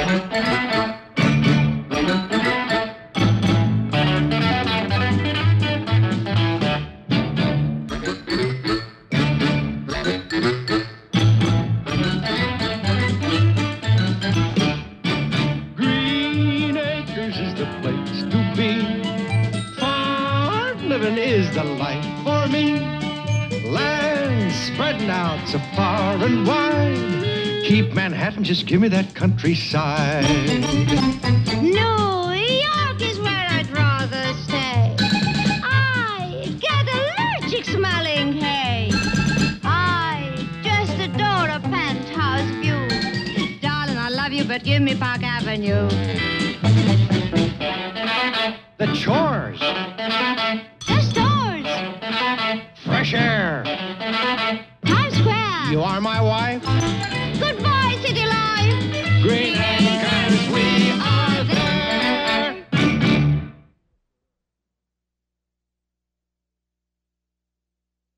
Green Acres is the place to be. Farm living is the life for me. Land spreading out so far and wide. Keep Manhattan, just give me that countryside. New York is where I'd rather stay. I get allergic smelling hay. I just adore a penthouse view. Darling, I love you, but give me Park Avenue. The chores, The stores, fresh air. Times Square. You are my wife.